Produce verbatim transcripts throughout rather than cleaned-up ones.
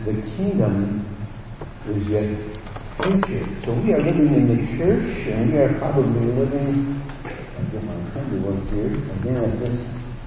the kingdom is yet future. So we are living in the church, and we are probably living, I'll get my pen to work here, again at this,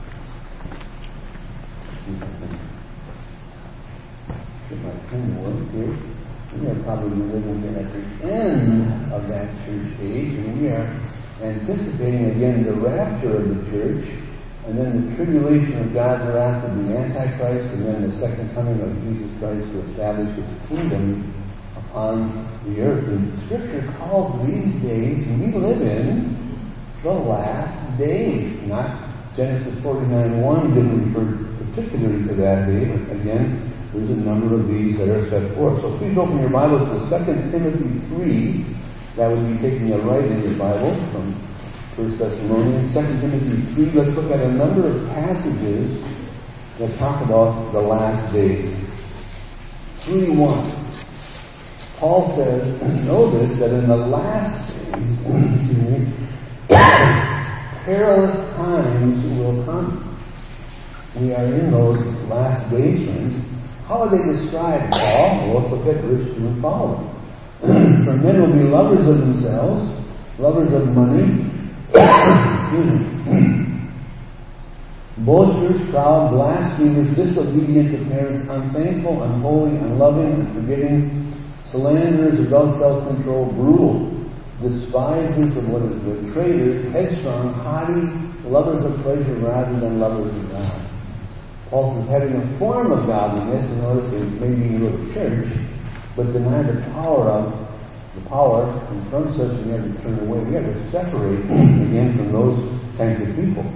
get my pen to work here. We are probably living here at the end of that church age, and we are anticipating again the rapture of the church, and then the tribulation of God's wrath of the Antichrist, and then the second coming of Jesus Christ to establish His kingdom upon the earth. And Scripture calls these days we live in the last days. Not Genesis forty-nine one didn't refer particularly to that day, but again, there's a number of these that are set forth. So please open your Bibles to Second Timothy three. That would be taking a right in your Bible from First Thessalonians. Second Timothy three, let's look at a number of passages that talk about the last days. three one. Paul says, know this, that in the last days, excuse me, perilous times will come. We are in those last days, friends. How are they described, Paul? Well, let's look at verse two and following. For men will be lovers of themselves, lovers of money, excuse me, boasters, proud, blasphemers, disobedient to parents, unthankful, unholy, unloving, unforgiving, slanderers, without self-control, brutal, despisers of what is good, traitors, headstrong, haughty, lovers of pleasure rather than lovers of God. Paul says, having a form of godliness, and notice they maybe even go to church, but deny the power of the power, and from such we have to turn away. We have to separate again from those kinds of people.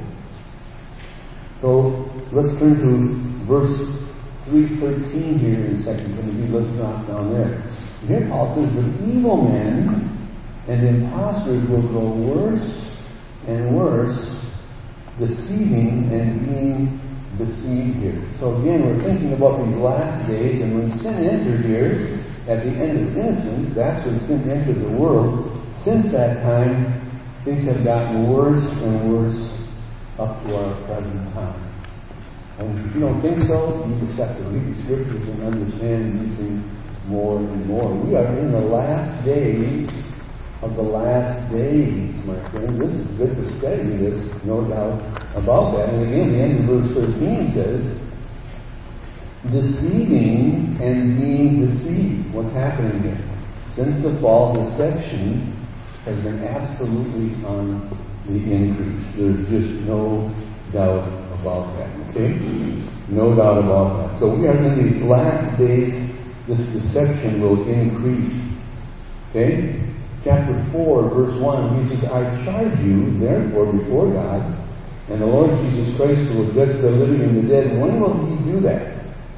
So let's turn to verse three thirteen here in Second Timothy. Let's drop down there. Here Paul says, but evil men and impostors will grow worse and worse, deceiving and being deceived here. So again, we're thinking about these last days, and when sin entered here, at the end of innocence, that's when sin entered the world. Since that time, things have gotten worse and worse up to our present time. And if you don't think so, you just have to read the Scriptures and understand these things more and more. We are in the last days of the last days, my friend. This is good to study this, no doubt about that. And again, the end of verse thirteen says, deceiving and being deceived. What's happening here? Since the fall, deception has been absolutely on the increase. There's just no doubt about that. Okay? No doubt about that. So we are in these last days. This deception will increase. Okay? Chapter four, verse one, he says, I charge you, therefore, before God and the Lord Jesus Christ, who will judge the living and the dead. When will He do that?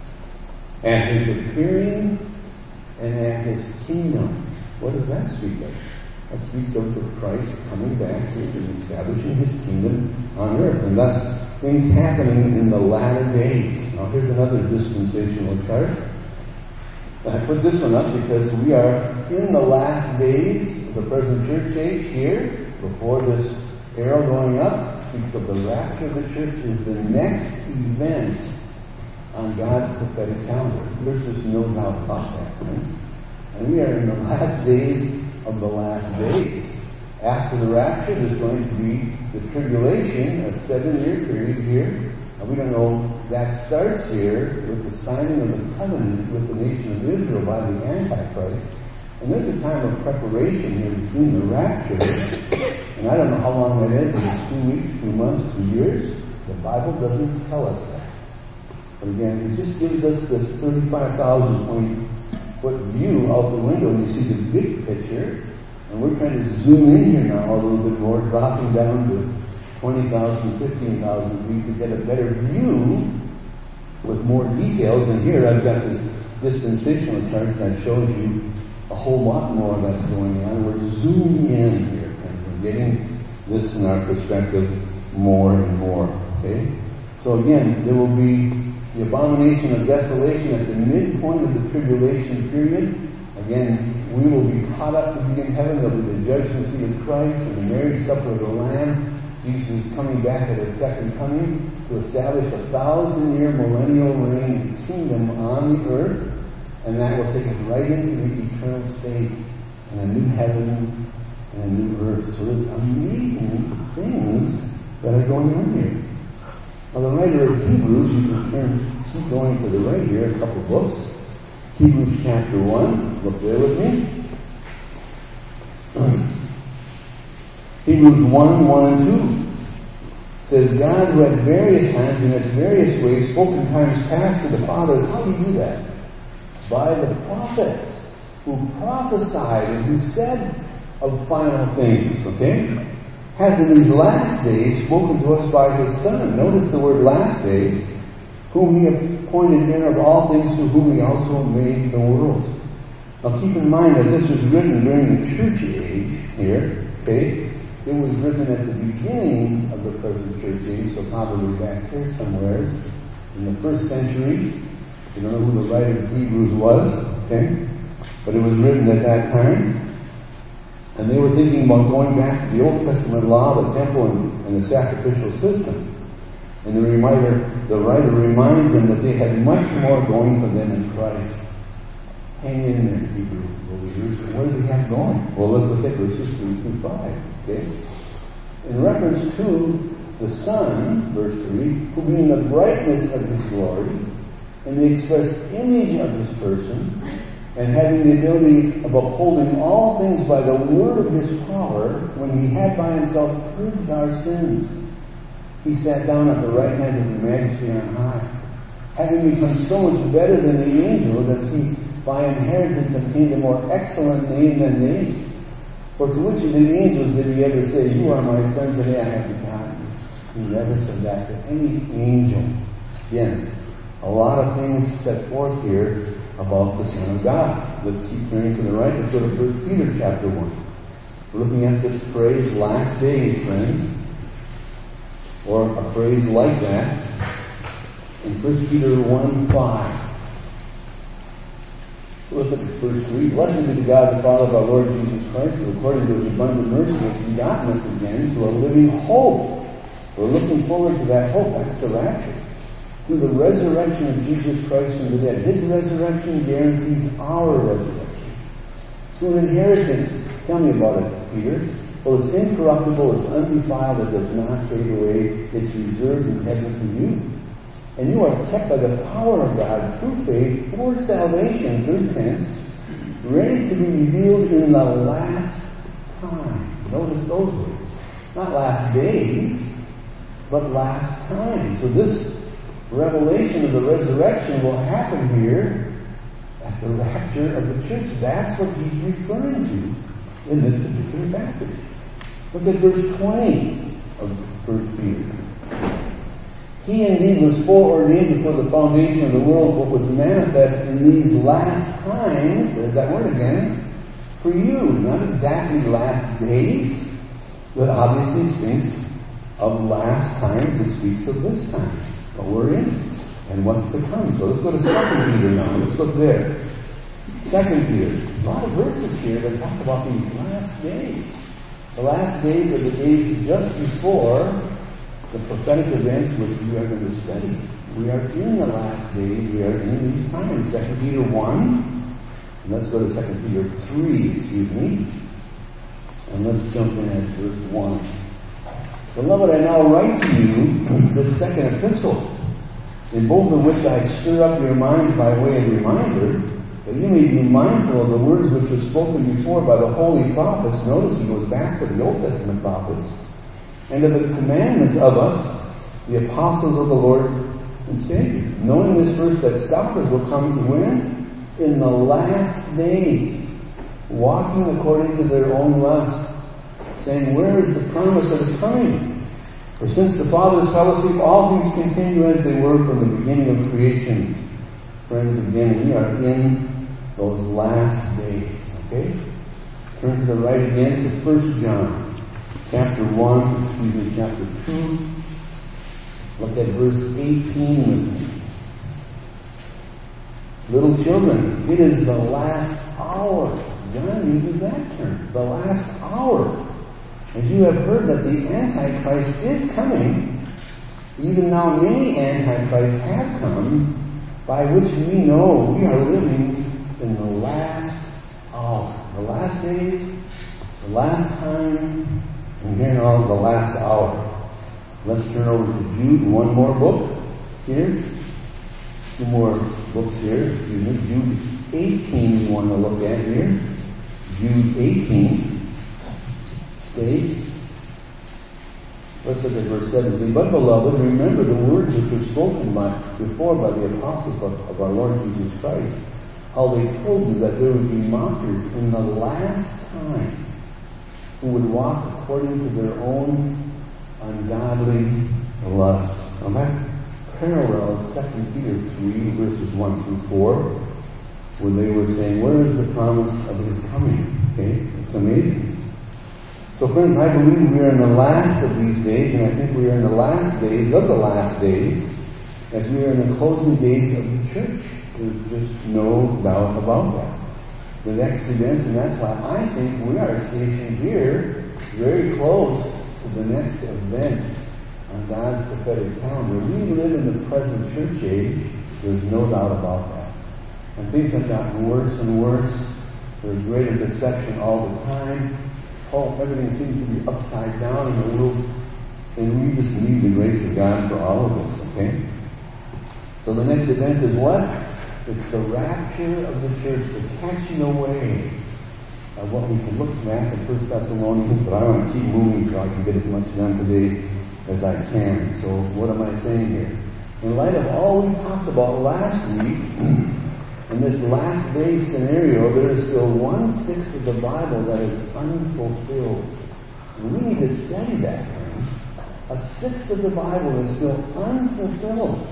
At His appearing and at His kingdom. What does that speak of? That speaks of the Christ coming back and establishing His kingdom on earth. And thus, things happening in the latter days. Now here's another dispensational chart. I put this one up because we are in the last days of the present church age here. Before this arrow going up speaks of the rapture of the church is the next event on God's prophetic calendar. There's just no doubt about that, friends. And we are in the last days of the last days. After the rapture, there's going to be the tribulation, a seven-year period here. And we don't know, that starts here with the signing of the covenant with the nation of Israel by the Antichrist. And there's a time of preparation here between the rapture, and I don't know how long that is, if it's two weeks, two months, two years. The Bible doesn't tell us that. But again, it just gives us this thirty-five thousand point foot view out the window, and you see the big picture. And we're trying to zoom in here now a little bit more, dropping down to twenty thousand, fifteen thousand feet to get a better view with more details. And here I've got this dispensational chart that shows you a whole lot more that's going on. We're zooming in here, and we're getting this in our perspective more and more. Okay? So again, there will be the abomination of desolation at the midpoint of the tribulation period. Again, we will be caught up to be in heaven. There will be the judgment seat of Christ and the marriage supper of the Lamb. Jesus is coming back at His second coming to establish a thousand-year millennial reign kingdom on the earth. And that will take us right into the eternal state and a new heaven and a new earth. So there's amazing things that are going on here. Now the writer of Hebrews, you can turn, keep going to the right here, a couple books. Hebrews chapter one, look there with me. Hebrews one, one and two says, God who at various times in its various ways spoke in times past to the fathers. How do you do that? By the prophets who prophesied and who said of final things, okay? Has in these last days spoken to us by His Son. Notice the word last days, whom He appointed heir of all things, through whom He also made the world. Now keep in mind that this was written during the church age here, okay? It was written at the beginning of the present church age, so probably back here somewhere in the first century. You don't know who the writer of Hebrews was, okay? But it was written at that time. And they were thinking about going back to the Old Testament law, the temple, and, and the sacrificial system. And the reminder, the writer reminds them that they had much more going for them in Christ. Hang in there, Hebrew believers. What do we have going? Well, let's look at verses two through five. Okay? In reference to the Son, verse three, who being the brightness of His glory, and the express image of His person, and having the ability of upholding all things by the word of His power, when He had by Himself purged our sins, He sat down at the right hand of the Majesty on high, having become so much better than the angels, as He by inheritance obtained a more excellent name than they. For to which of the angels did He ever say, "You are my Son, today I have begotten you"? He never said that to any angel. Again, a lot of things set forth here about the Son of God. Let's keep turning to the right. Let's go to First Peter chapter one. We're looking at this phrase, last days, friends. Or a phrase like that in First Peter one five. Listen to verse three. Blessed be to God the Father of our Lord Jesus Christ, who according to His abundant mercy has begotten us again to a living hope. We're looking forward to that hope. That's the rapture. Through the resurrection of Jesus Christ from the dead. His resurrection guarantees our resurrection. To an inheritance. Tell me about it, Peter. Well, it's incorruptible, it's undefiled, it does not fade away. It's reserved in heaven for you. And you are kept by the power of God through faith for salvation, through tense, ready to be revealed in the last time. Notice those words. Not last days, but last time. So this revelation of the resurrection will happen here at the rapture of the church. That's what he's referring to in this particular passage. Look at verse twenty of First Peter. He indeed was foreordained before the foundation of the world, but was manifest in these last times, there's that word again, for you. Not exactly last days, but obviously speaks of last times. It speaks of this time, what we're in, and what's to come. So let's go to Second Peter now. Let's look there. Second Peter. A lot of verses here that talk about these last days. The last days are the days just before the prophetic events which we are going to study. We are in the last days. We are in these times. Second Peter one. And let's go to Second Peter three, excuse me. And let's jump in at verse one. Beloved, I now write to you the second epistle, in both of which I stir up your minds by way of reminder, that you may be mindful of the words which were spoken before by the holy prophets. Notice he goes back to the Old Testament prophets. And of the commandments of us, the apostles of the Lord and Savior. Knowing this first, that scoffers will come when? In the last days, walking according to their own lust, saying, where is the promise of His coming? For since the fathers fell asleep, all things continue as they were from the beginning of creation. Friends, again, we are in those last days. Okay? Turn to the right again to First John. Chapter one, excuse me, chapter two. Look at verse eighteen with me. Little children, it is the last hour. John uses that term. The last hour. As you have heard that the Antichrist is coming, even now many Antichrists have come, by which we know we are living The last days, the last time, and here now the last hour. Let's turn over to Jude, one more book here. Two more books here, excuse me. Jude eighteen we want to look at here. Jude eighteen states, let's look at verse seventeen. But beloved, remember the words which were spoken by, before by the apostles of, of our Lord Jesus Christ, how they told you that there would be mockers in the last time who would walk according to their own ungodly lust. Now that parallels Second Peter three, verses one through four, when they were saying, where is the promise of his coming? Okay, it's amazing. So friends, I believe we are in the last of these days, and I think we are in the last days of the last days, as we are in the closing days of the church. There's just no doubt about that. The next events, and that's why I think we are stationed here, very close to the next event on God's prophetic calendar. We live in the present church age. There's no doubt about that. And things have gotten worse and worse. There's greater deception all the time. Oh, everything seems to be upside down in the world. And we just need the grace of God for all of us, okay? So the next event is what? It's the rapture of the church, the catching away of what we can look back at First Thessalonians, but I want to keep moving so I can get as much done today as I can. So what am I saying here? In light of all we talked about last week, in this last day scenario, there is still one-sixth of the Bible that is unfulfilled. And we need to study that, friends. A sixth of the Bible is still unfulfilled.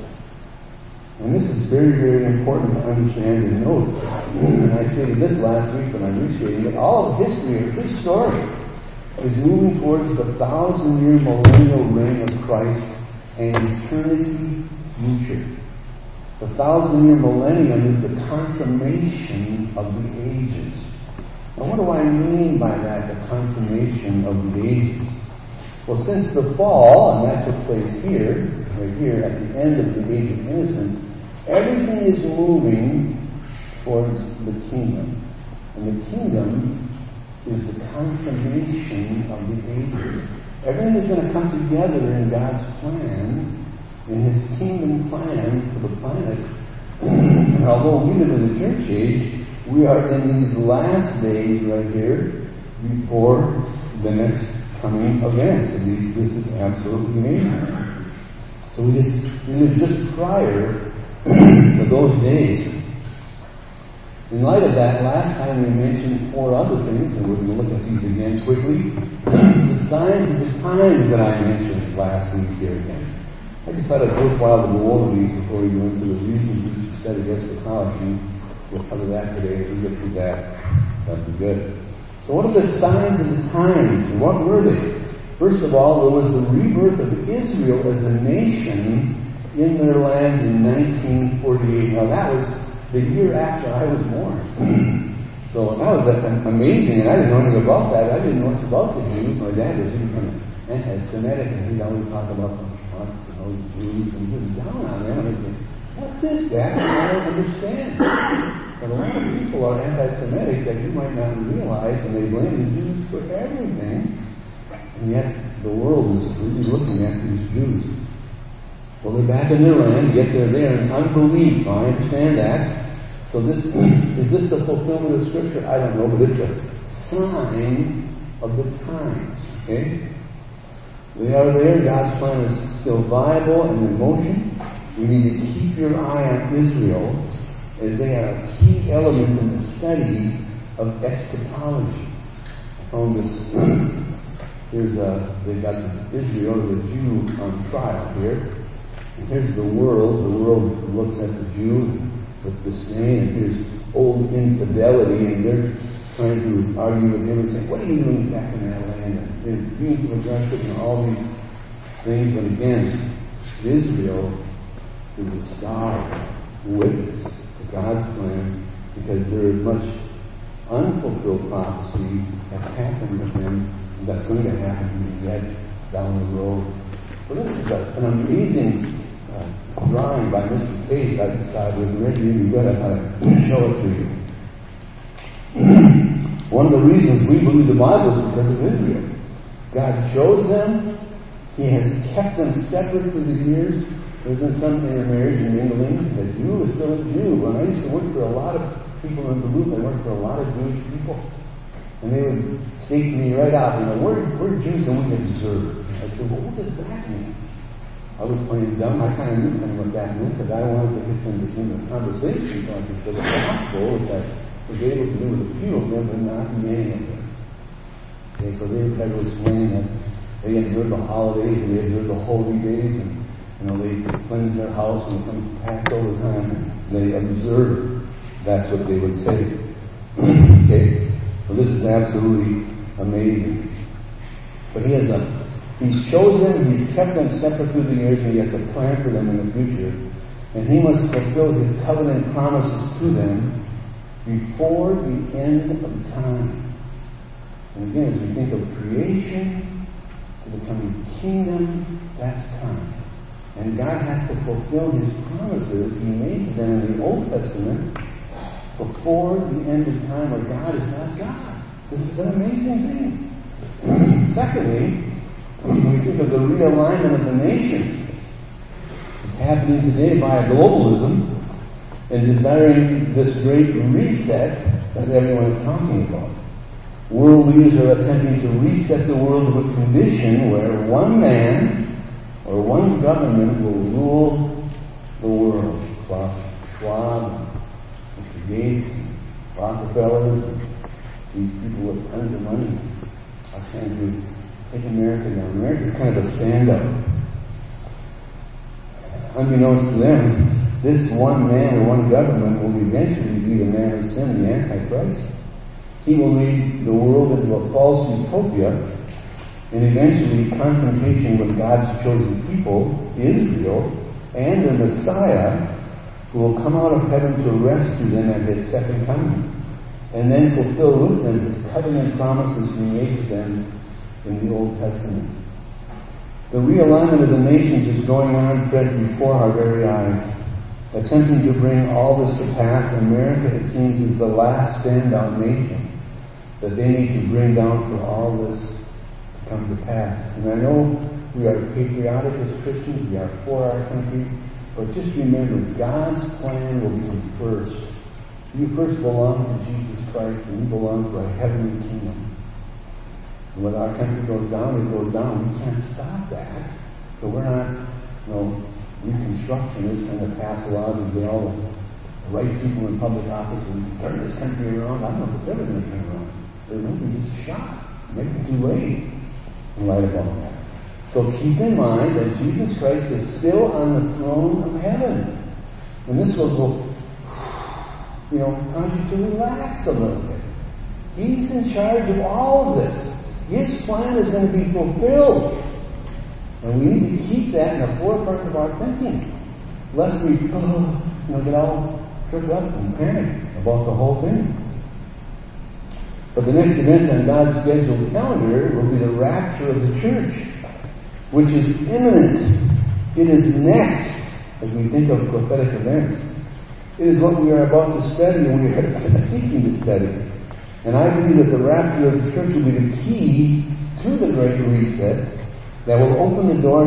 And this is very, very important to understand and note. And I stated this last week, but I'm restating that all of history of this story is moving towards the thousand-year millennial reign of Christ and eternity future. The thousand-year millennium is the consummation of the ages. Now, what do I mean by that, the consummation of the ages? Well, since the fall, and that took place here, right here, at the end of the age of innocence, everything is moving towards the kingdom. And the kingdom is the consummation of the ages. Everything is going to come together in God's plan, in his kingdom plan for the planet. And although we live in the church age, we are in these last days right here before the next coming events. At least this is absolutely amazing. So we just we live just prior to those days. In light of that, last time we mentioned four other things, and we're going to look at these again quickly. The signs of the times that I mentioned last week here again. I just thought it's worthwhile to go over these before we go into the reasons we should study eschatology. We'll cover that today. If we get through that, that'd be good. So what are the signs of the times, and what were they? First of all, there was the rebirth of Israel as a nation in their land in nineteen forty-eight. Now that was the year after I was born. So that was amazing, and I didn't know anything about that. I didn't know much about the Jews. My dad was even kind of anti-Semitic, and he'd always talk about the Schmucks and those Jews, and he was down on them. And I'd say, what's this, Dad? I don't understand. But a lot of people are anti-Semitic that you might not realize, and they blame the Jews for everything. And yet the world is really looking at these Jews. Well, they're back in their land, yet they're there in unbelief. I understand that. So this is this the fulfillment of Scripture? I don't know, but it's a sign of the times. Okay? They are there. God's plan is still viable and in motion. You need to keep your eye on Israel, as they are a key element in the study of eschatology. I found this. Here's a, they've got Israel, the Jew, on trial here. And here's the world. The world looks at the Jew with disdain, and here's old infidelity, and they're trying to argue with him and say, what are you doing back in that land? And they're being aggressive and all these things. But again, Israel is a star witness to God's plan, because there is much unfulfilled prophecy that happened with them, and that's going to happen to you yet down the road. So this is a, an amazing uh, drawing by Mister Case. I decided it was really, really good. I thought I'd show it to you. One of the reasons we believe the Bible is because of Israel. God chose them. He has kept them separate through the years. There's been some intermarriage and mingling. The Jew is still a Jew. When I used to work for a lot of people in Duluth, I worked for a lot of Jewish people. And they would state to me right out, you know, we're, we're Jews and we observe. I said, well, what does that mean? I was playing dumb. I kind of knew kind of what that meant because I wanted to get them to do the conversation so I could show the gospel, which I was able to do with a few of them, but not many of them. Okay, so they would try to explain that they observe the holidays and they observe the holy days, and you know they cleanse their house when it comes to Passover time, and they observe. That's what they would say. Okay, so this is absolutely amazing. But he has a, he's chosen, he's kept them separate through the years, and he has a plan for them in the future, and he must fulfill his covenant promises to them before the end of time. And again, as we think of creation to the coming kingdom, that's time. And God has to fulfill his promises he made to them in the Old Testament before the end of time, where God is not God. This is an amazing thing. Secondly, we think of the realignment of the nations. It's happening today via globalism and desiring this great reset that everyone is talking about. World leaders are attempting to reset the world to a condition where one man or one government will rule the world. Klaus Schwab, Mister Gates, Rockefeller, these people with tons of money are trying to take America down. America's kind of a stand-up. Unbeknownst to them, this one man or one government will eventually be the man of sin, the Antichrist. He will lead the world into a false utopia and eventually confrontation with God's chosen people, Israel, and the Messiah, who will come out of heaven to rescue them at his second coming, and then fulfill with them his covenant promises he made to them in the Old Testament. The realignment of the nations is going on present before our very eyes. Attempting to bring all this to pass, America, it seems, is the last standout nation that they need to bring down for all this to come to pass. And I know we are patriotic as Christians, we are for our country, but just remember, God's plan will come first. You first belong to Jesus Christ, and you belong to a heavenly kingdom. And when our country goes down, it goes down. We can't stop that. So we're not, you know, Reconstructionists trying to pass laws and get all the right people in public office and turn this country around. I don't know if it's ever going to turn around. There may be just a shot. Maybe too late in light of all that. So keep in mind that Jesus Christ is still on the throne of heaven. And this will, you know, cause you to relax a little bit. He's in charge of all of this. His plan is going to be fulfilled. And we need to keep that in the forefront of our thinking, lest we oh, you know, get all tripped up and panic about the whole thing. But the next event on God's scheduled calendar will be the rapture of the church, which is imminent. It is next, as we think of prophetic events. It is what we are about to study and we are seeking to study. And I believe that the rapture of the church will be the key to the Great Reset that will open the door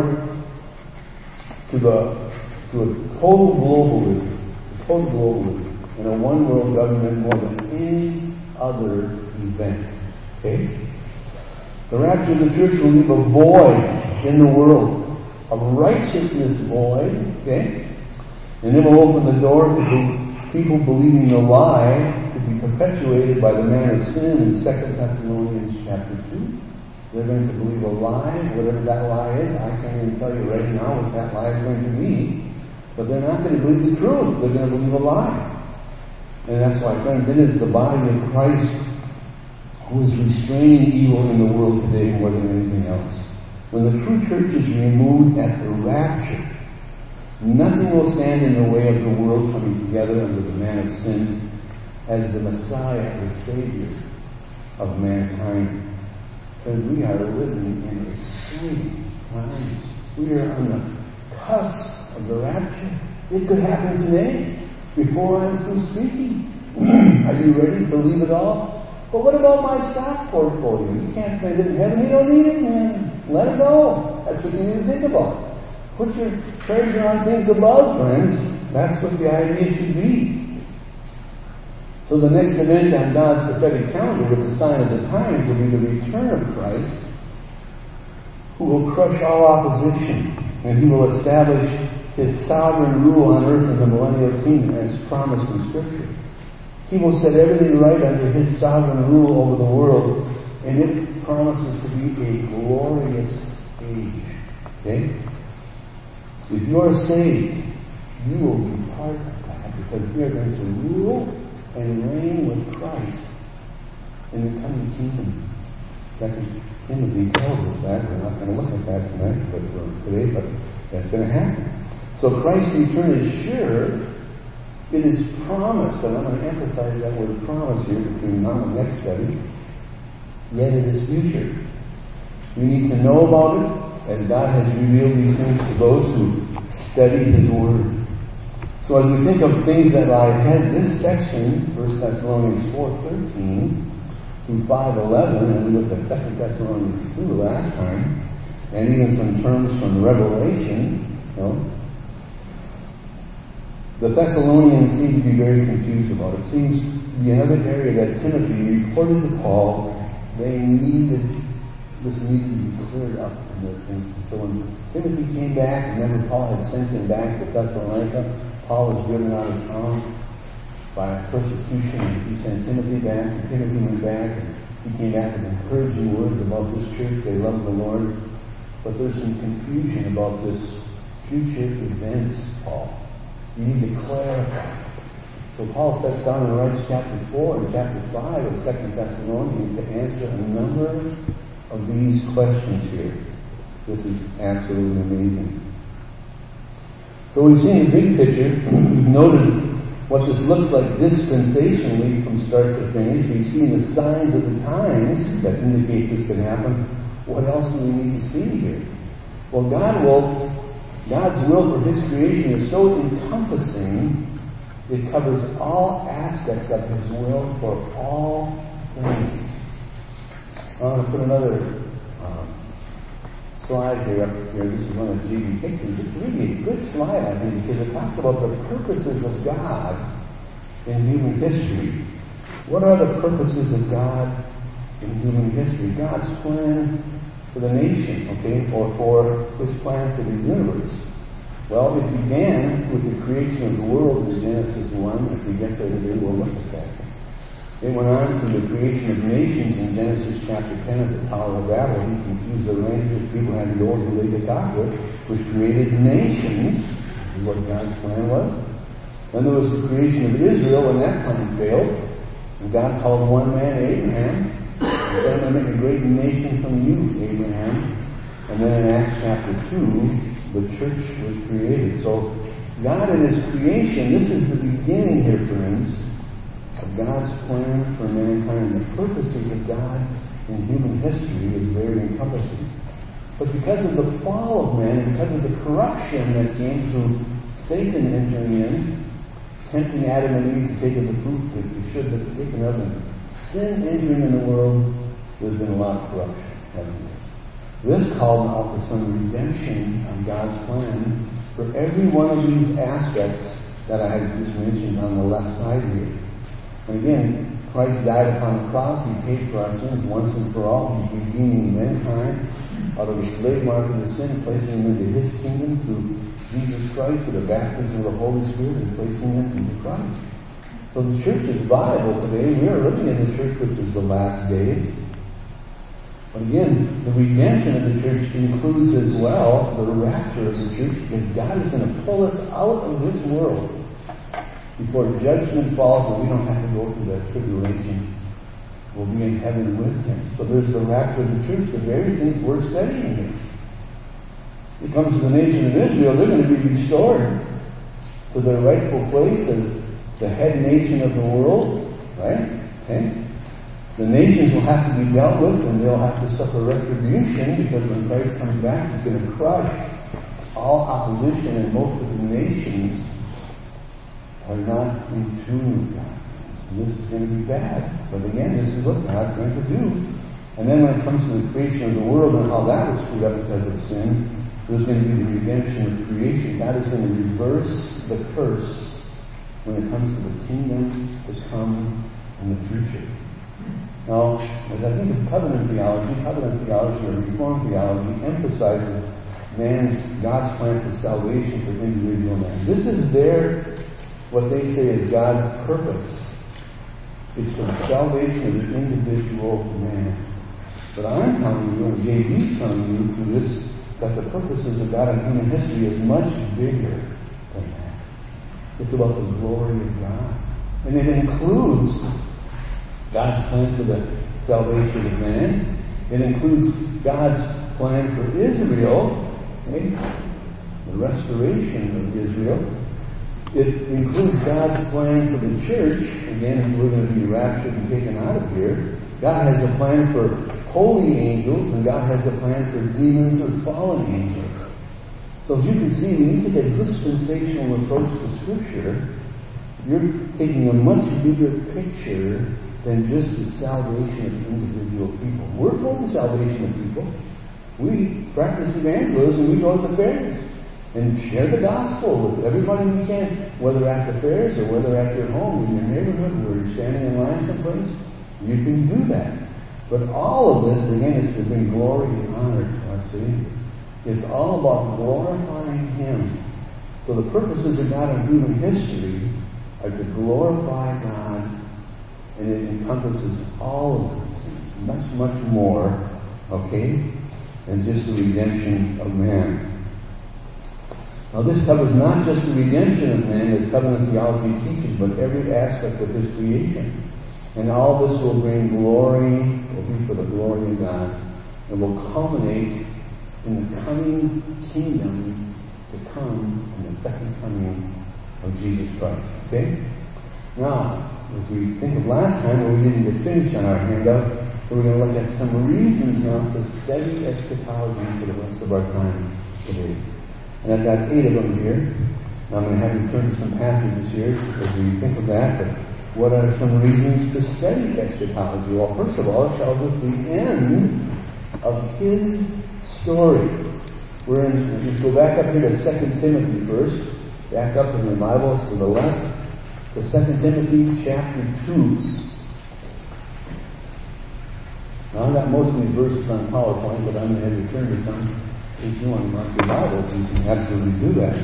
to the to a total globalism, a total globalism, and a one-world government more than any other event. Okay? The rapture of the church will leave a void in the world, a righteousness void, okay? And it will open the door to the people believing the lie to be perpetuated by the man of sin in Second Thessalonians chapter two. They're going to believe a lie, whatever that lie is. I can't even tell you right now what that lie is going to be. But they're not going to believe the truth. They're going to believe a lie. And that's why, friends, it is the body of Christ who is restraining evil in the world today more than anything else. When the true church is removed at the rapture, nothing will stand in the way of the world coming together under the man of sin as the Messiah, the Savior of mankind. Because we are living in exciting times. We are on the cusp of the rapture. It could happen today, before I'm through speaking. Are you ready to believe it all? But what about my stock portfolio? You can't spend it in heaven. You don't need it, man. Let it go. That's what you need to think about. Put your treasure on things above, friends. That's what the idea should be. So the next event on God's prophetic calendar with the sign of the times will be the return of Christ, who will crush all opposition, and he will establish his sovereign rule on earth in the millennial kingdom as promised in Scripture. He will set everything right under his sovereign rule over the world, and it promises to be a glorious age. Okay? If you are saved, you will be part of that, because we are going to rule and reign with Christ in the coming kingdom. Second Timothy tells us that. We're not going to look at that tonight, but today, but that's going to happen. So Christ's return is sure. It is promised, and I'm going to emphasize that word promise here between now and the next study. Yet it is future. We need to know about it, as God has revealed these things to those who study His Word. So as we think of things that lie ahead, this section, First Thessalonians four thirteen through five eleven, and we looked at Second Thessalonians two last time, and even some terms from Revelation, you know, the Thessalonians seem to be very confused about it. It seems to be another area that Timothy reported to Paul. They needed, this needed to be cleared up. And so when Timothy came back, remember Paul had sent him back to Thessalonica. Paul was driven out of town by persecution, and he sent Timothy back, and Timothy went back, and he came back with encouraging words about this church. They love the Lord. But there's some confusion about this future events, Paul. You need to clarify. So Paul sets down in writes chapter four and chapter five of Second Thessalonians to answer a number of these questions here. This is absolutely amazing. So we've seen the big picture. We've noted what this looks like dispensationally from start to finish. We've seen the signs of the times that indicate this can happen. What else do we need to see here? Well, God will God's will for His creation is so encompassing, it covers all aspects of His will for all things. I want to put another um, slide here up here. This is one of J B Hickson's. It's really a good slide, I think, because it talks about the purposes of God in human history. What are the purposes of God in human history? God's plan for the nation, okay, or for His plan for the universe. Well, it began with the creation of the world in Genesis one. If we get there today, we'll look at that. It went on to the creation of nations in Genesis chapter ten at the Tower of Babel. He confused the languages. People had to go to lay the talk with, which created nations. This is what God's plan was. Then there was the creation of Israel, and that plan failed. And God called one man Abraham. I'm going to make a great nation from you, Abraham. And then in Acts chapter two, the church was created. So God in His creation, this is the beginning here, friends, of God's plan for mankind. The purposes of God in human history is very encompassing. But because of the fall of man, and because of the corruption that came through Satan entering in, tempting Adam and Eve to take of the fruit that they should have taken of, and sin entering in the world, there's been a lot of corruption, hasn't there? This called out for some redemption of God's plan for every one of these aspects that I had just mentioned on the left side here. And again, Christ died upon the cross. He paid for our sins once and for all. He's redeeming mankind out of the slave market of sin, placing them into His kingdom through Jesus Christ, through the baptism of the Holy Spirit, and placing them into Christ. So the church is viable today. We are living in the church, which is the last days. But again, the redemption of the church includes as well the rapture of the church, because God is going to pull us out of this world before judgment falls, and we don't have to go through that tribulation. We'll be in heaven with Him. So there's the rapture of the church, the very things we're studying here. When it comes to the nation of Israel, they're going to be restored to their rightful place as the head nation of the world, right? Okay? The nations will have to be dealt with, and they'll have to suffer retribution, because when Christ comes back, He's going to crush all opposition, and most of the nations are not in tune with God. And this is going to be bad. But again, this is what God's going to do. And then when it comes to the creation of the world and how that was screwed up because of sin, there's going to be the redemption of creation. God is going to reverse the curse when it comes to the kingdom to come in the future. Now, as I think of covenant theology, covenant theology or reformed theology emphasizes man's, God's plan for salvation for individual man. This is their, what they say is God's purpose. It's for the salvation of the individual man. But I'm telling you, and J B's telling you through this, that the purposes of God in human history is much bigger than that. It's about the glory of God. And it includes God's plan for the salvation of man. It includes God's plan for Israel, okay? The restoration of Israel. It includes God's plan for the church. Again, we're going to be raptured and taken out of here. God has a plan for holy angels, and God has a plan for demons or fallen angels. So as you can see, when you take a dispensational approach to Scripture, you're taking a much bigger picture than just the salvation of individual people. We're for the salvation of people. We practice evangelism, we go to the fairs and share the gospel with everybody we can, whether at the fairs or whether at your home, in your neighborhood, where you're standing in line someplace. You can do that. But all of this, again, is to bring glory and honor to our Savior. It's all about glorifying Him. So the purposes of God in human history are to glorify God, and it encompasses all of these things, much, much more, okay, than just the redemption of man. Now this covers not just the redemption of man, as covenant theology teaches, but every aspect of His creation. And all this will bring glory, will be for the glory of God, and will culminate in the coming kingdom to come in the second coming of Jesus Christ. Okay? Now, as we think of last time, where we didn't get finished on our handout, we're going to look at some reasons now to study eschatology for the rest of our time today. And I've got eight of them here. Now I'm going to have you turn to some passages here as we think of that. But what are some reasons to study eschatology? Well, first of all, it tells us the end of His story. We're in, if you go back up here to Second Timothy first, back up in the Bibles to the left, to Second Timothy chapter two. Now, I've got most of these verses on PowerPoint, but I'm going to have you turn to some. If you want to mark your Bibles, you can absolutely do that.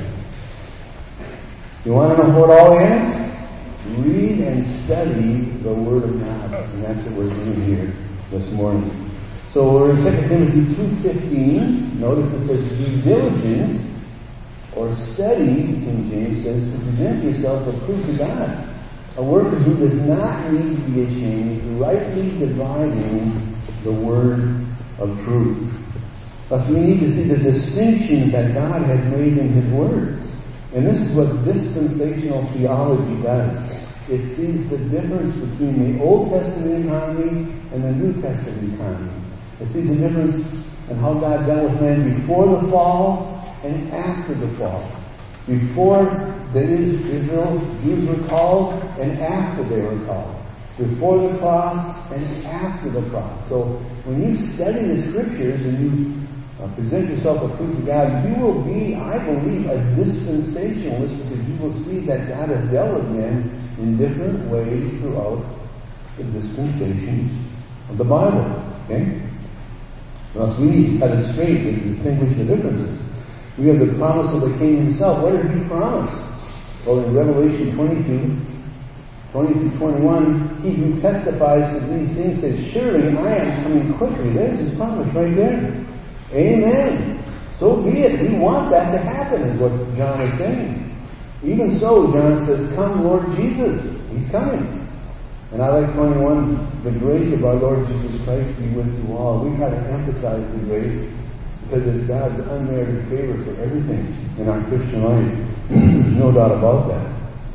You want to know what all ends? Read and study the Word of God. And that's what we're doing here this morning. So we're in Second Timothy two fifteen. Notice it says, be diligent or study, King James says, to present yourself approved to God. A worker who does not need to be ashamed, rightly dividing the word of truth. Thus we need to see the distinction that God has made in His Word. And this is what dispensational theology does. It sees the difference between the Old Testament economy and the New Testament economy. It sees the difference in how God dealt with man before the fall and after the fall. Before the Israel, Jews were called and after they were called. Before the cross and after the cross. So when you study the Scriptures and you uh, present yourself approved to God, you will be, I believe, a dispensationalist, because you will see that God has dealt with men in different ways throughout the dispensations of the Bible. Okay? Thus we need to cut it straight and distinguish the differences. We have the promise of the King Himself. What did He promise? Well, in Revelation twenty-two, twenty through twenty-one, He who testifies to these things says, surely I am coming quickly. There's His promise right there. Amen. So be it. We want that to happen, is what John is saying. Even so, John says, come Lord Jesus. He's coming. And I like twenty-one, the grace of our Lord Jesus Christ be with you all. We try to emphasize the grace because it's God's unmerited favor for everything in our Christian life. There's no doubt about that.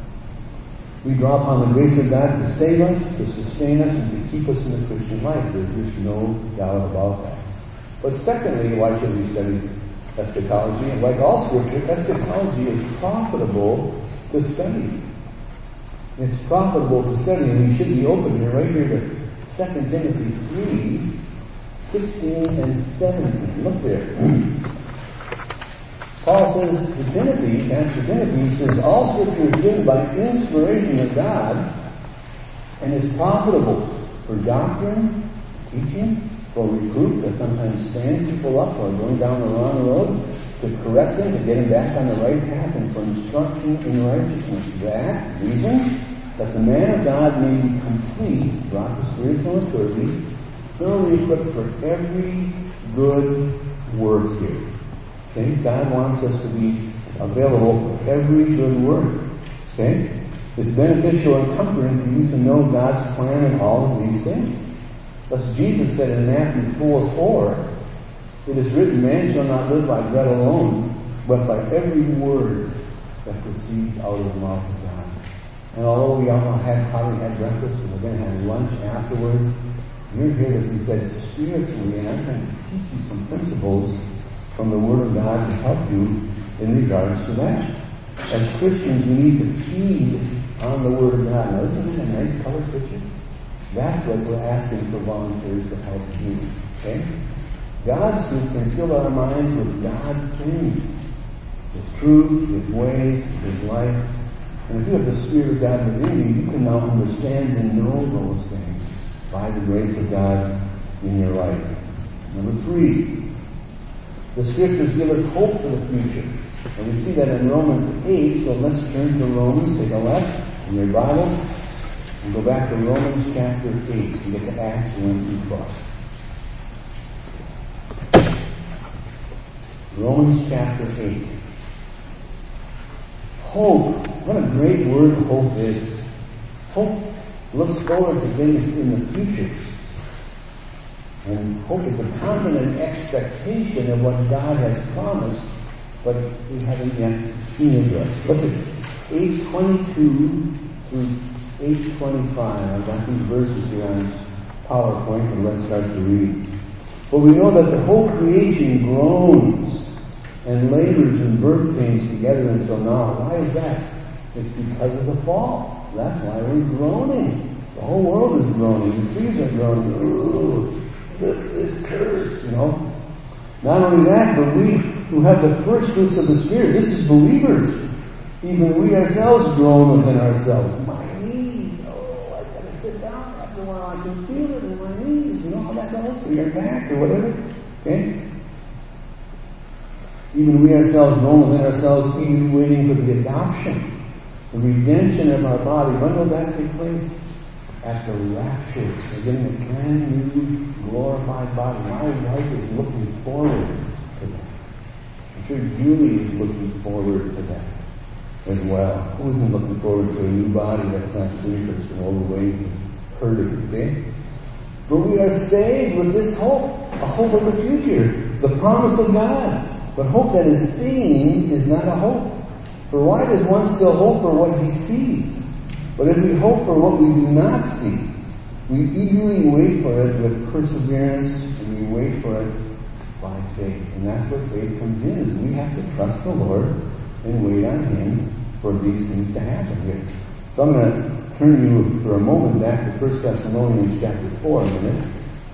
We draw upon the grace of God to save us, to sustain us, and to keep us in the Christian life. There's just no doubt about that. But secondly, why should we study eschatology? And like all Scripture, eschatology is profitable to study. It's profitable to study, and we should be open here, right here to Second Timothy three, sixteen and seventeen. Look there. Paul says to Timothy, Pastor Timothy, he says, all Scripture is given by inspiration of God and is profitable for doctrine, teaching, for reproof, to sometimes stand people up who are going down the wrong road, to correct them, to get them back on the right path, and for instruction in righteousness. That reason, that the man of God may be complete, brought to spiritual maturity, thoroughly equipped for every good work here. Okay? God wants us to be available for every good work. Okay? It's beneficial and comforting for you to know God's plan in all of these things. Thus Jesus said in Matthew four four, it is written, man shall not live by bread alone, but by every word that proceeds out of the mouth of God. And although we all had probably had breakfast and we're going to have lunch afterwards, you're here to be fed spiritually, and I'm going to teach you some principles from the Word of God to help you in regards to that. As Christians, we need to feed on the Word of God. Now, isn't that a nice color picture? That's what we're asking for volunteers to help do. Okay? God's truth can fill our minds with God's things. His truth, His ways, His life. And if you have the Spirit of God within you, you can now understand and know those things by the grace of God in your life. Number three, the Scriptures give us hope for the future. And we see that in Romans eight, so let's turn to Romans, take a left in your Bible, and go back to Romans chapter eight, and get to Acts one through twelve. Romans chapter eight. Hope. What a great word hope is. Hope looks forward to things in the future. And hope is a confident expectation of what God has promised, but we haven't yet seen it yet. Look at eight twenty-two through eight twenty-five. I've got these verses here on PowerPoint, and let's start to read. For we know that the whole creation groans and labors in birth pains together until now. Why is that? It's because of the fall. That's why we're groaning. The whole world is groaning. The trees are groaning. Ooh, this curse, you know. Not only that, but we who have the first fruits of the Spirit, this is believers. Even we ourselves groan within ourselves. My knees, oh, I've got to sit down after a while. I can feel it in my knees. You know how that goes? Or your back or whatever. Okay? Even we ourselves groan within ourselves, even waiting for the adoption, the redemption of our body. When will that take place? At the rapture. We're getting a brand new, glorified body. My wife is looking forward to that. I'm sure Julie is looking forward to that as well. Who isn't looking forward to a new body that's not sleepers and overweight and hurting, okay? But we are saved with this hope, a hope of the future, the promise of God. But hope that is seen is not a hope. For why does one still hope for what he sees? But if we hope for what we do not see, we eagerly wait for it with perseverance, and we wait for it by faith. And that's where faith comes in, is we have to trust the Lord and wait on Him for these things to happen here. So I'm going to turn you for a moment back to First Thessalonians chapter four in a minute.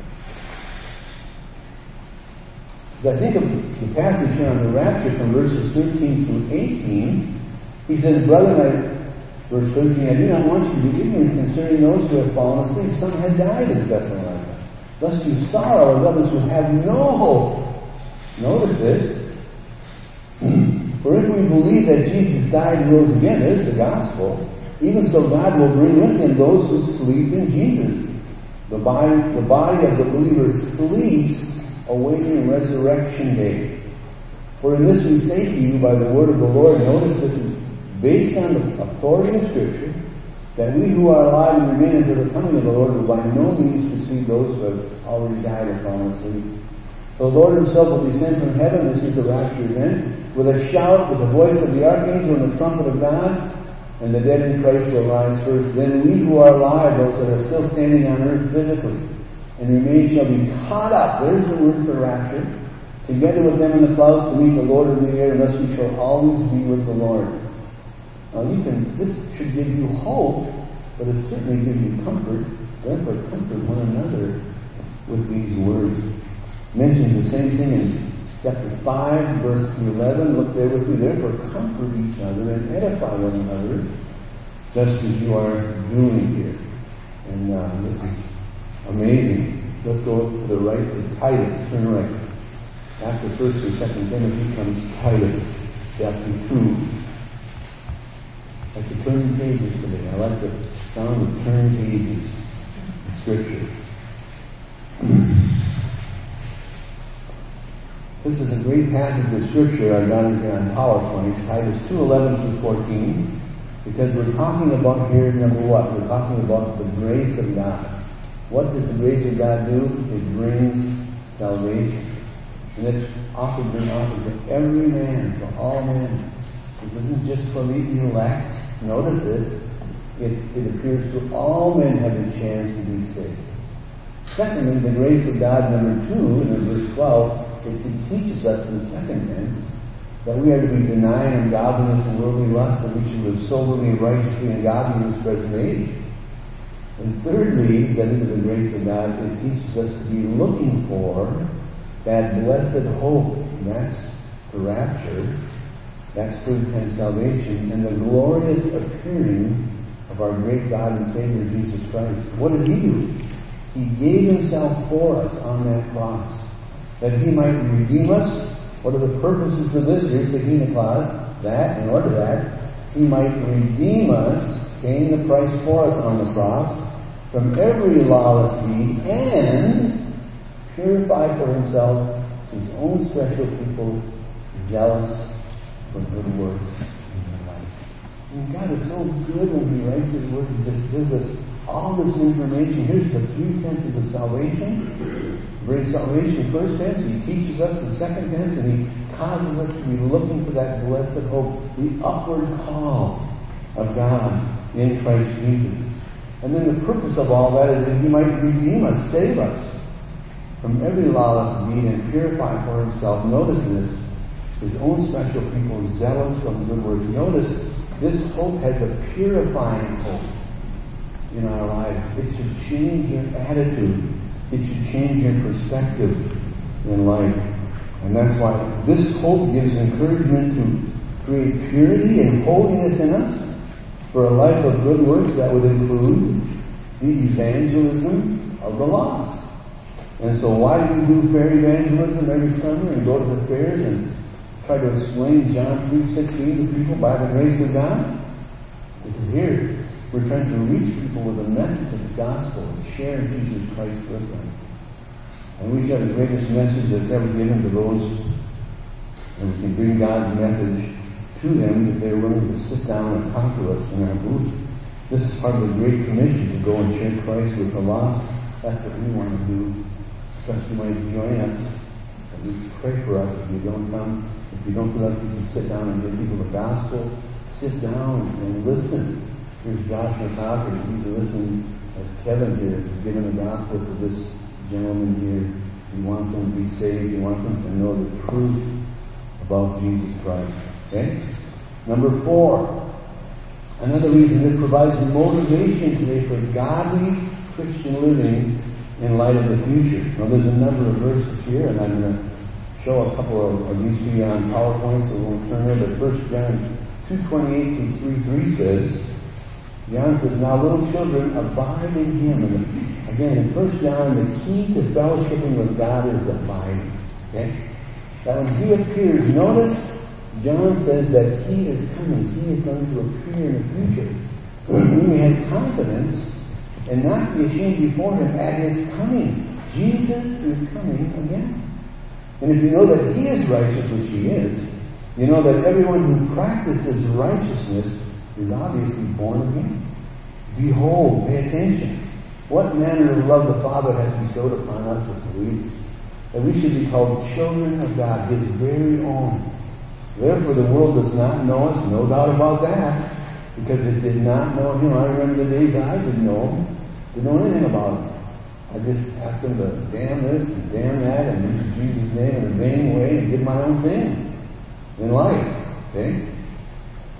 As I think of the passage here on the rapture from verses thirteen through eighteen, he says, Brethren, I, verse thirteen, I do not want you to be ignorant concerning those who have fallen asleep. Some had died in Thessalonica. Lest you sorrow as others who have no hope. Notice this. For if we believe that Jesus died and rose again, there's the gospel, even so God will bring with Him those who sleep in Jesus. The body, the body of the believer sleeps, awaiting resurrection day. For in this we say to you by the word of the Lord, notice this is based on the authority of Scripture, that we who are alive and remain until the coming of the Lord will by no means precede those who have already died or fallen asleep. The Lord Himself will descend from heaven, this is the rapture event, with a shout, with the voice of the archangel and the trumpet of God, and the dead in Christ will rise first. Then we who are alive, those that are still standing on earth physically, and remain shall be caught up, there's the word for rapture, together with them in the clouds to meet the Lord in the air, and thus we shall always be with the Lord. Now you can, this should give you hope, but it certainly gives you comfort. Therefore, comfort one another with these words. Mentions the same thing in chapter five, verse eleven. Look there with me. Therefore, comfort each other and edify one another, just as you are doing here. And uh, this is amazing. Let's go to the right to Titus. Turn right. After First or Second Timothy comes Titus, chapter two. I like to turn pages today. I like the sound of turn pages in Scripture. This is a great passage of Scripture I've got it here on PowerPoint, Titus two, eleven through fourteen, because we're talking about here, number what? We're talking about the grace of God. What does the grace of God do? It brings salvation. And it's offered, been offered to every man, to all men. It isn't just for the elect. Notice this. It, it appears to all men have a chance to be saved. Secondly, the grace of God, number two, in verse twelve, it teaches us in the second tense that we are to be denying ungodliness and worldly lust, that we should live soberly, righteously, and godly in this present age. And thirdly, that into the grace of God, it teaches us to be looking for that blessed hope. And that's the rapture. That's third tense salvation, and the glorious appearing of our great God and Savior Jesus Christ. What did He do? He gave Himself for us on that cross, that He might redeem us. What are the purposes of this? Here's the Hina clause. That, in order that He might redeem us, paying the price for us on the cross, from every lawless deed, and purify for Himself His own special people, zealous for good works in their life. And God is so good when He writes His Word. He just gives us all this information. Here's the three tenses of salvation. He brings salvation in first tense. He teaches us in second tense, and He causes us to be looking for that blessed hope, the upward call of God in Christ Jesus. And then the purpose of all that is that He might redeem us, save us from every lawless deed, and purify for Himself. Notice this. His own special people, zealous from good works. Notice, this hope has a purifying hope in our lives. It should change your attitude. It should change your perspective in life. And that's why this hope gives encouragement to create purity and holiness in us for a life of good works that would include the evangelism of the lost. And so why do we do fair evangelism every summer and go to the fairs and try to explain John three sixteen to people by the grace of God? Because here, we're trying to reach people with a message of the gospel and share Jesus Christ with them. And we share the greatest message that's ever given to those, and we can bring God's message to them if they're willing to sit down and talk to us in our booth. This is part of the Great Commission, to go and share Christ with the lost. That's what we want to do. Trust you might join us. At least pray for us if you don't come. If you don't feel like you can sit down and give people the gospel, sit down and listen. Here's Josh McCosker. He's listening as Kevin here is giving the gospel to this gentleman here. He wants them to be saved. He wants them to know the truth about Jesus Christ. Okay? Number four. Another reason it provides motivation today for godly Christian living in light of the future. Now there's a number of verses here, and I'm going to show a couple of, of these to you on PowerPoint, so we won't turn there. But First John two twenty-eight through three three says, John says, now little children, abide in Him. And again, in First John, the key to fellowshipping with God is abiding. Okay? That when He appears, notice John says that He is coming. He is going to appear in the future. We may have confidence and not be ashamed before Him at His coming. Jesus is coming again. And if you know that He is righteous, which He is, you know that everyone who practices righteousness is obviously born again. Behold, pay attention. What manner of love the Father has bestowed upon us as believers, that we should be called children of God, His very own. Therefore the world does not know us, no doubt about that, because it did not know Him. I remember the days I didn't know Him, didn't know anything about Him. I just asked Him to damn this and damn that and use Jesus' name in a vain way and did my own thing in life. Okay?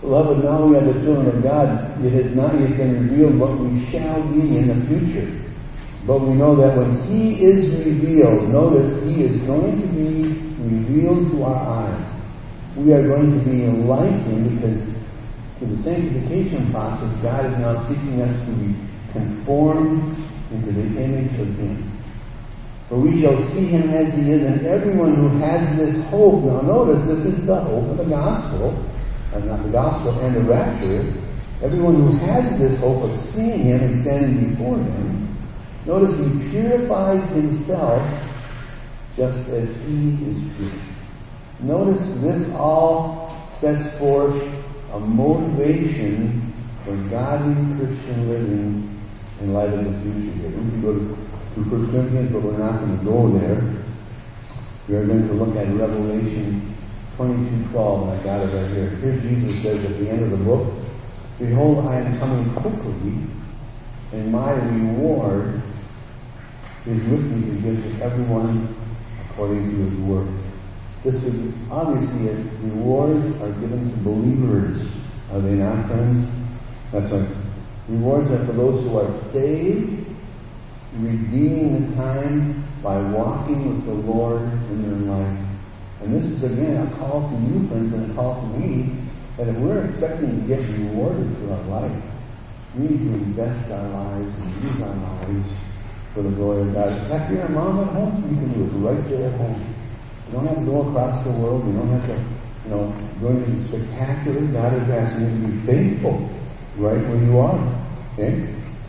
Beloved, now we are the children of God. It has not yet been revealed what we shall be in the future. But we know that when He is revealed, notice He is going to be revealed to our eyes. We are going to be like Him because through the sanctification process, God is now seeking us to be conformed into the image of Him. For we shall see Him as He is, and everyone who has this hope, now notice this is the hope of the gospel, and not the gospel and the rapture, everyone who has this hope of seeing Him and standing before Him, notice he purifies himself just as He is pure. Notice this all sets forth a motivation for godly Christian living in light of the future here. We can go to, to First Corinthians, but we're not going to go there. We are going to look at Revelation twenty-two twelve, and I got it right here. Here Jesus says at the end of the book, "Behold, I am coming quickly, and my reward is with me to give to everyone according to his work." This is obviously as rewards are given to believers. Are they not, friends? That's right. Rewards are for those who are saved, redeeming the time by walking with the Lord in their life. And this is again a call to you, friends, and a call to me, that if we're expecting to get rewarded for our life, we need to invest our lives and use our lives for the glory of God. In fact, you're a mom at home, you can do it right there at home. You don't have to go across the world. You don't have to, you know, go into the spectacular. God is asking you to be faithful right where you are. Okay?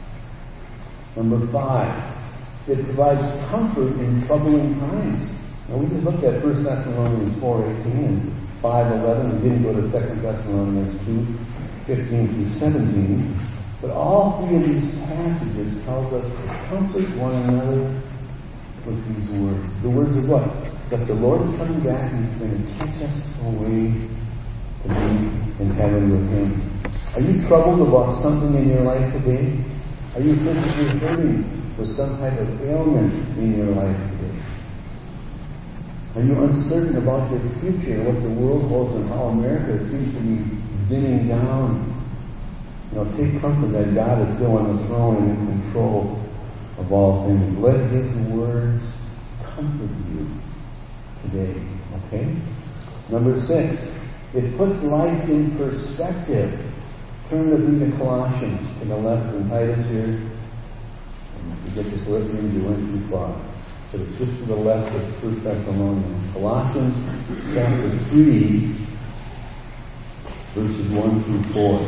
Number five, it provides comfort in troubling times. Now, we just looked at First Thessalonians four eighteen and five eleven. We didn't go to Second Thessalonians two fifteen through seventeen. But all three of these passages tells us to comfort one another with these words. The words of what? That the Lord is coming back and He's going to catch us away to be in heaven with Him. Are you troubled about something in your life today? Are you physically hurting with some type of ailment in your life today? Are you uncertain about your future and what the world holds and how America seems to be dimming down? You know, take comfort that God is still on the throne and in control of all things. Let His words comfort you today. Okay? Number six, it puts life in perspective. Turn with me to Colossians to the left and Titus here. And if you get to Philippians, you went too far. So it's just to the left of First Thessalonians. Colossians chapter three, verses one through four.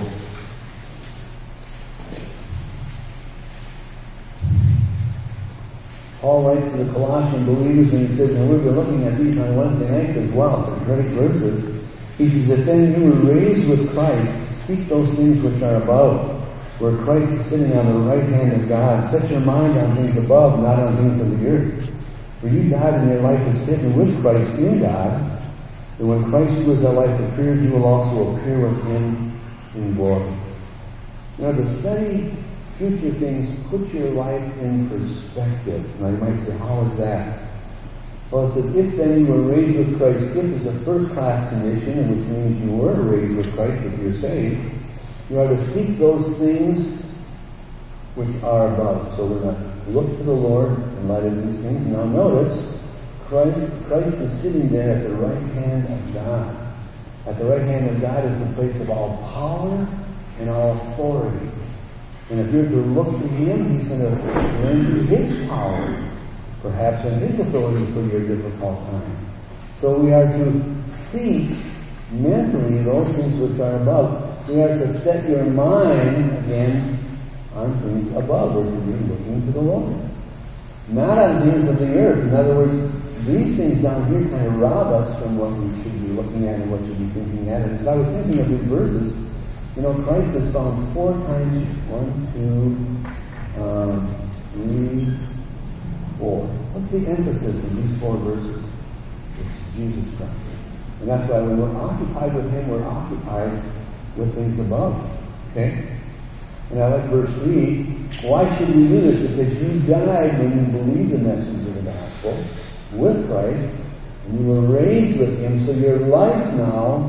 Paul writes to the Colossian believers, and he says, and we've been looking at these on Wednesday nights as well, for great verses. He says, "If then you were raised with Christ, seek those things which are above, where Christ is sitting on the right hand of God. Set your mind on things above, not on things of the earth. For you died, and your life is hidden with Christ in God. And when Christ, who is our life, appears, you will also appear with Him in glory." Now, to study future things, put your life in perspective. Now, you might say, how is that? Well, it says, if then you were raised with Christ, if is a first-class condition, which means you were raised with Christ if you're saved, you are to seek those things which are above. So we're going to look to the Lord in light of these things. Now notice, Christ, Christ is sitting there at the right hand of God. At the right hand of God is the place of all power and all authority. And if you're to look to Him, He's going to lend you His power, perhaps, and His authority for your difficult time. So we are to seek mentally those things which are above. We are to set your mind, again, on things above. We're to be looking to the Lord. Not on things of the earth. In other words, these things down here kind of rob us from what we should be looking at and what we should be thinking at. And as I was thinking of these verses, you know, Christ is found four times. One, two, um, three, four. What's the emphasis in these four verses? It's Jesus Christ. And that's why when we're occupied with Him, we're occupied with things above. Okay? And I like verse three. Why should we do this? Because you died when you believed the message of the gospel with Christ, and you were raised with Him, so your life now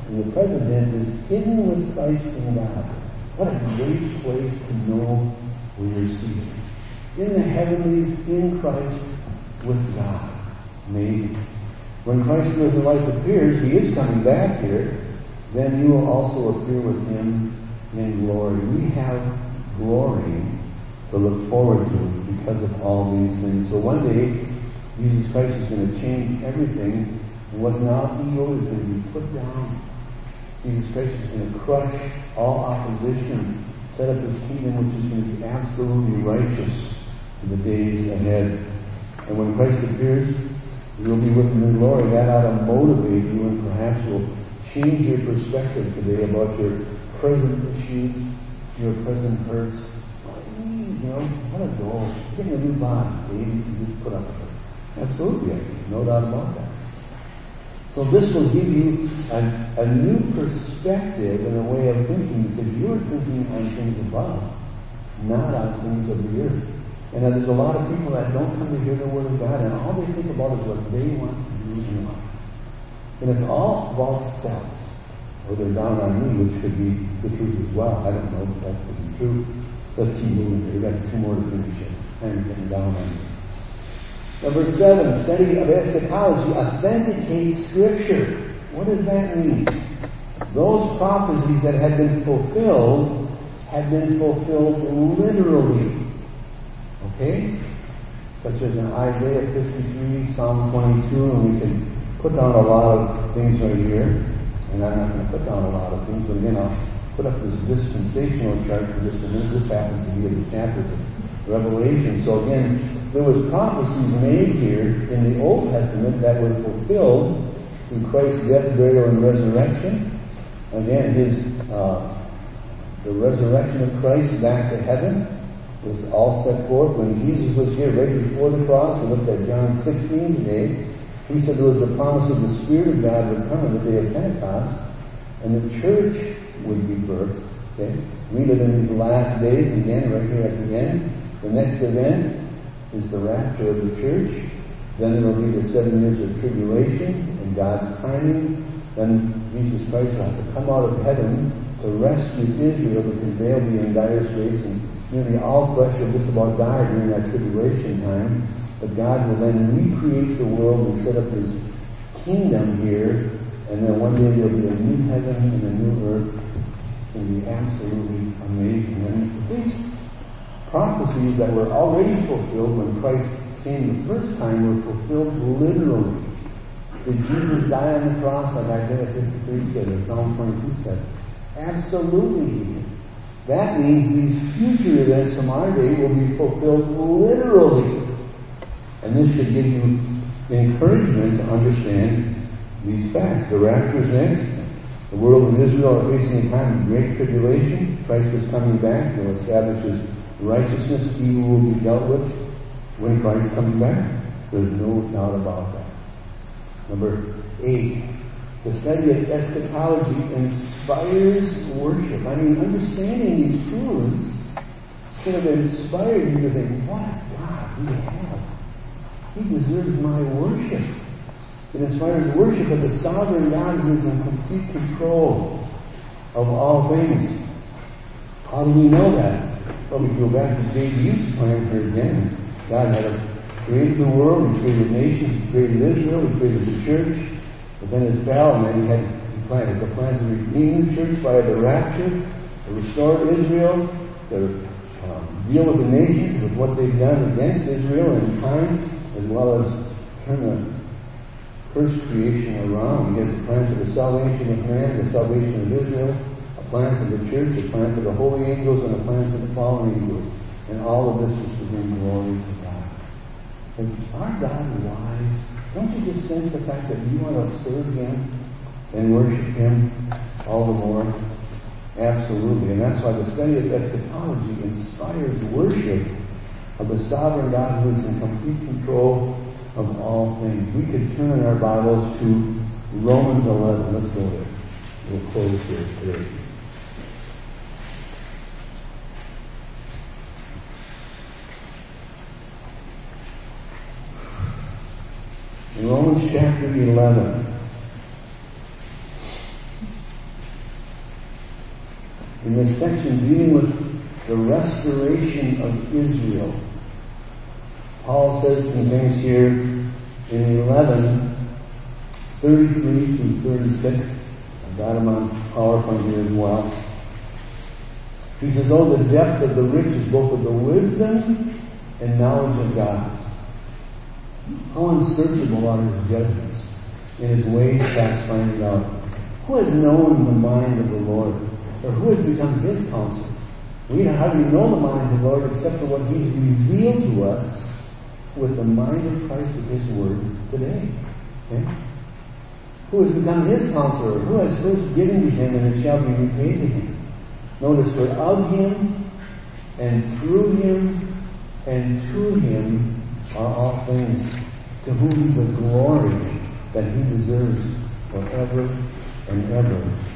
And the present tense is hidden with Christ in God. What a great place to know where you're seated. In the heavenlies, in Christ, with God. Amazing. When Christ who is the life appears, he is coming back here, then you will also appear with him in glory. We have glory to look forward to because of all these things. So one day, Jesus Christ is going to change everything, and what's now evil is going to be put down. Jesus Christ is going to crush all opposition, set up his kingdom, which is going to be absolutely righteous in the days ahead. And when Christ appears, you'll be with him in glory. That ought to motivate you, and perhaps will change your perspective today about your present issues, your present hurts. You know, what a goal. Getting a new body, baby, you just put up with it. Absolutely, no doubt about that. So this will give you a, a new perspective and a way of thinking, because you're thinking on things above, not on things of the earth. And there's a lot of people that don't come to hear the Word of God, and all they think about is what they want to do in life. And it's all about self. Or they're down on me, which could be the truth as well. I don't know, but that could be true. Let's keep moving here. We've got two more to finish it. I'm getting down on you. Number seven, study of eschatology authenticates Scripture. What does that mean? Those prophecies that had been fulfilled had been fulfilled literally. Okay? Such as in Isaiah fifty-three, Psalm twenty-two, and we can put down a lot of things right here. And I'm not going to put down a lot of things, but again, I'll put up this dispensational chart for just a minute. This happens to be in the chapters of Revelation. So again, there was prophecies made here in the Old Testament that were fulfilled through Christ's death, burial, and resurrection. Again, his uh, the resurrection of Christ back to heaven was all set forth when Jesus was here, right before the cross. We looked at John sixteen today. He said there was the promise of the Spirit of God would come on the day of Pentecost, and the church would be birthed. Okay? We live in these last days, again, right here at the end. The next event is the rapture of the church. Then there will be the seven years of tribulation and God's timing. Then Jesus Christ will have to come out of heaven to rescue Israel, because they'll be in dire straits, and nearly all flesh will just about die during that tribulation time. But God will then recreate the world and set up his kingdom here, and then one day there'll be a new heaven and a new earth. It's going to be absolutely amazing. And these prophecies that were already fulfilled when Christ came the first time were fulfilled literally. Did Jesus die on the cross like Isaiah fifty-three said, or Psalm twenty-two said? Absolutely he did. That means these future events from our day will be fulfilled literally. And this should give you encouragement to understand these facts. The rapture is next. The world and Israel are facing a time of great tribulation. Christ is coming back. He'll establish his righteousness. Evil will be dealt with when Christ comes back. There's no doubt about that. Number eight, the study of eschatology inspires worship. I mean, understanding these truths should have inspired you to think, what a God we have. He deserves my worship. It inspires worship of the sovereign God who is in complete control of all things. How do we know that? Well, we go back to J B's plan here again. God had created the world, he created nations, he created Israel, he created the church. But then it fell, and then he had he planned a plan to redeem the church by the rapture, to restore Israel, to um, deal with the nations, with what they've done against Israel in time, as well as turn the first creation around. He has a plan for the salvation of man, the salvation of Israel, a plan for the church, a plan for the holy angels, and a plan for the fallen angels. And all of this is to bring glory to God. Is our God wise? Don't you just sense the fact that you want to serve him and worship him all the more? Absolutely. And that's why the study of eschatology inspires worship of the sovereign God who is in complete control of all things. We could turn our Bibles to Romans eleven. Let's go there. We'll close here today. In Romans chapter eleven, this section dealing with the restoration of Israel. Paul says some things here in eleven, thirty-three through thirty-six. I've got them on PowerPoint here as well. He says, oh, the depth of the riches, both of the wisdom and knowledge of God. How unsearchable are his judgments, in his ways past finding out. Who has known the mind of the Lord? Or who has become his counsel? We hardly know the mind of the Lord except for what he's revealed to us with the mind of Christ with his word today. Okay? Who has become his counselor? Who has first given to him, and it shall be repaid to him? Notice, for of him, and through him, and to him are all things, to whom the glory that he deserves forever and ever.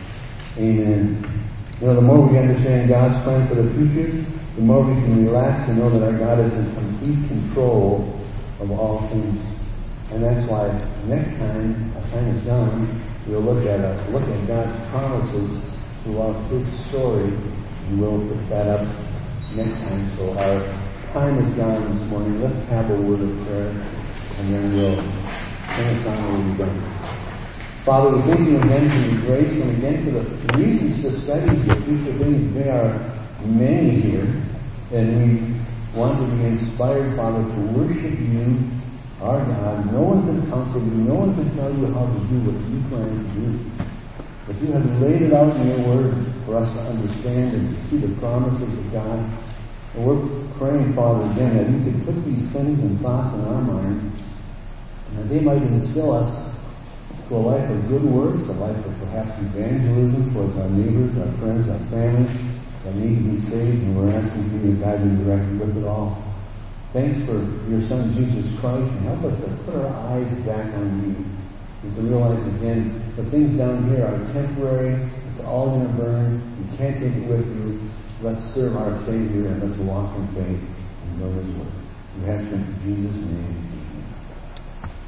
Amen. You know, the more we understand God's plan for the future, the more we can relax and know that our God is in complete control of all things. And that's why next time our time is done, we'll look at a, look at God's promises throughout His story, and we'll pick that up next time. So our time is gone this morning. Let's have a word of prayer, and then we'll turn us on when we're done. Father, we thank you again for your grace, and again for the reasons to study the future things. There are many here, and we want to be inspired, Father, to worship you, our God. No one can counsel you. No one can tell you how to do what you plan to do. But you have laid it out in your word for us to understand and to see the promises of God. And we're praying, Father, again, that you could put these things and thoughts in our mind, and that they might instill us to a life of good works, a life of perhaps evangelism towards our neighbors, our friends, our family that need to be saved, and we're asking for you to guide and direct with it all. Thanks for your Son, Jesus Christ, and help us to put our eyes back on you and to realize again the things down here are temporary. It's all going to burn. You can't take it with you. Let's serve our Savior and let's walk in faith and know His word. We ask in Jesus' name.